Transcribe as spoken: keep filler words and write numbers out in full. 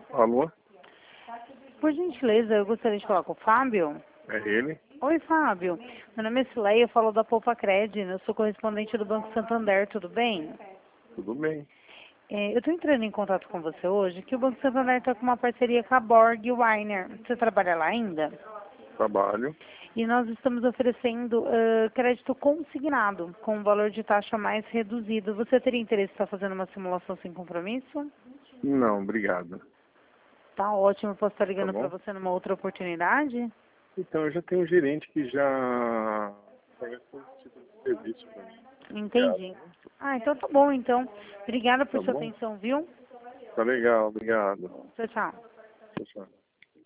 Alô? Por gentileza, eu gostaria de falar com o Fábio. É ele? Oi, Fábio. Meu nome é Cileia, eu falo da Poupa Cred. Eu sou correspondente do Banco Santander, tudo bem? Tudo bem. É, eu estou entrando em contato com você hoje, que o Banco Santander está com uma parceria com a Borg Weiner. Você trabalha lá ainda? Trabalho. E nós estamos oferecendo uh, crédito consignado, com um valor de taxa mais reduzido. Você teria interesse em estar fazendo uma simulação sem compromisso? Não, obrigado. Tá ótimo, posso estar Tá ligando para bom? você numa outra oportunidade? Então, eu já tenho um gerente que já fornece esse tipo de serviço para mim. Entendi. Ah, então tá bom, então. Obrigada por Tá sua bom? atenção, viu? Tá legal, obrigado. Tchau, tchau. Tchau, tchau.